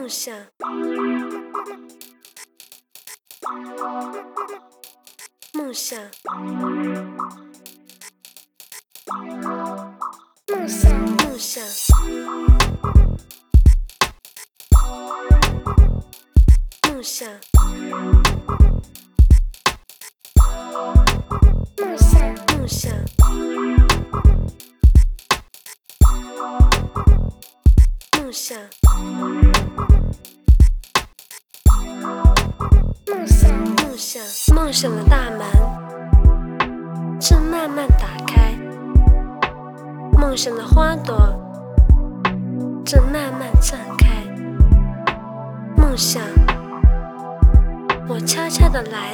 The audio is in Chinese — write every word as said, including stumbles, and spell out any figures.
梦想，梦想， 梦想， 梦想，梦想， 梦想， 梦想，梦想， 梦想， 梦想，梦想的大门正慢慢打开，梦想的花朵正慢慢绽开。梦想，我悄悄地来